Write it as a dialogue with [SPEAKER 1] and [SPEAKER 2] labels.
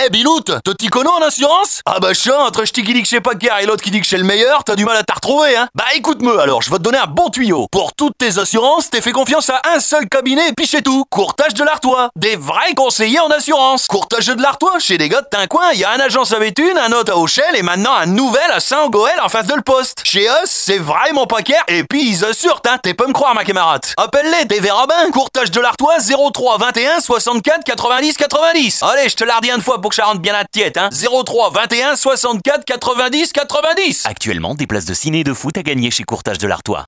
[SPEAKER 1] Eh, Biloute, te t'y connais en assurance? Ah bah chien, entre qui dit que je sais pas guère et l'autre qui dit que je suis le meilleur, t'as du mal à t'y retrouver, hein? Bah écoute-moi alors, je vais te donner un bon tuyau. Pour toutes tes assurances, t'es fait confiance à un seul cabinet et puis c'est tout. Courtage de l'Artois. Des vrais conseillers en assurance. Courtage de l'Artois, chez des gars de Tincoin, il y a un agence à Béthune, un autre à Auchel et maintenant un nouvel à Saint-Goël en face de le poste. Chez eux, c'est vraiment pas clair et puis ils assurent, hein, t'es pas me croire ma camarade. Appelle-les, t'es verras ben. Courtage de l'Artois 03 21 64 90 90. Allez, je te la redis une fois pour que ça rentre bien à la tiette, hein. 03 21 64 90 90.
[SPEAKER 2] Actuellement, des places de ciné et de foot à gagner chez Courtage de l'Artois.